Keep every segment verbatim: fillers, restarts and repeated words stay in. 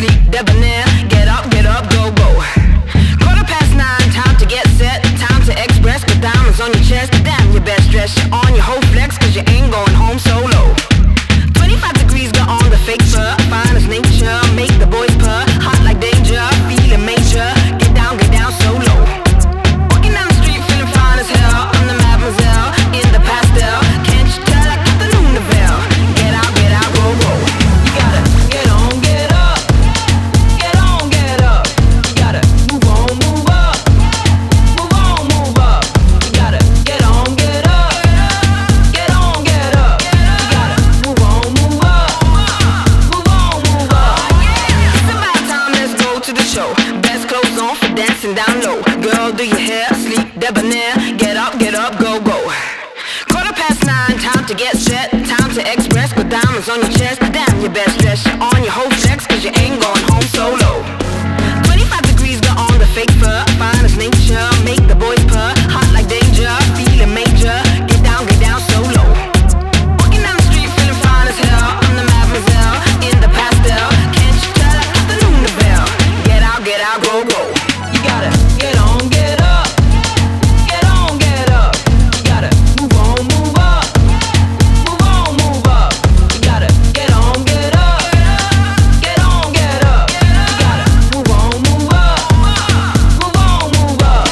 sleep, debonair. Get up, get up, go, go. Quarter past nine, time to get set. Time to express, put diamonds on your chest. Damn, your best dress, you're on your whole flex, cause you ain't going home solo. twenty-five degrees, got on the fake fur. Fine as nature, make the boys purr. Hot like danger, feeling major. Get down, get down so low. Walking down the street, feeling fine as hell. I'm the mademoiselle, in the pastel. Can't you tell I got the Lunavelle? Get out, get out, go, go. You gotta get on, get up. Get on, get up. You gotta move on, move up. Move on, move up. You gotta get on, get up. Get on, get up. You gotta move on, move up. Move on, move up. It's about time, let's go to the show. Best clothes on for dancing down low. Girl, do your hair, sleep, debonair. Get up, get up, go, go. Quarter past nine, time to get set. Time to express, put diamonds on your chest. Damn, your best dress, you're on your whole flex, cause you ain't going home solo. twenty-five degrees, got on the fake fur. Fine as nature, make the boys purr. Hot like danger, feeling major. Get down, get down so low. Walking down the street, feeling fine as hell. I'm the mademoiselle, in the pastel. Can't you tell I got the Lunavelle? Get out, get out, go, go. You gotta get on, get up. Get on, get up. You gotta move on, move up. Move on, move up. You gotta get on, get up. Get on, get up. You gotta move on, move up. Move on, move up.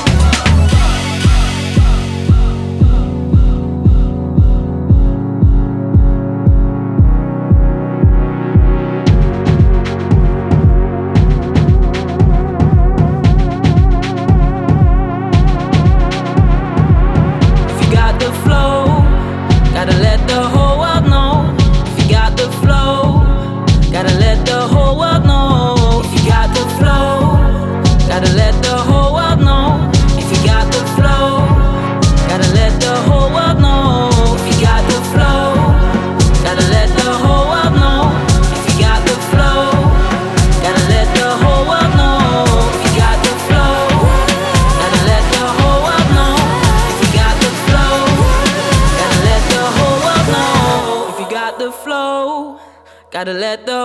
If you got the flow, gotta let the whole world know. If you got the flow, gotta let the whole world know. If you got the flow, gotta let the whole world know. If you got the flow, gotta let the whole world know. If you got the flow, gotta let the whole world know. If you got the flow, gotta let the whole world know. If you got the flow, gotta let the whole world know. If you got the flow, gotta let the whole world know. If you got the flow, gotta let the